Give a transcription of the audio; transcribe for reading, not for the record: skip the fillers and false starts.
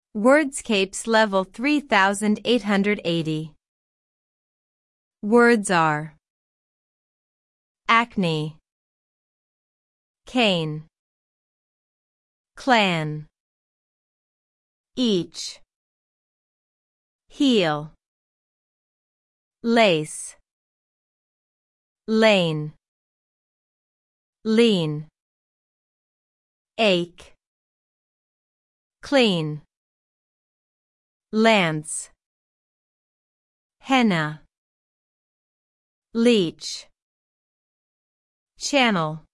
Wordscapes level 3880. Words are acne, cane, clan, each, heel, lace, lane, lean, ache, clean, lance, henna, leech, channel.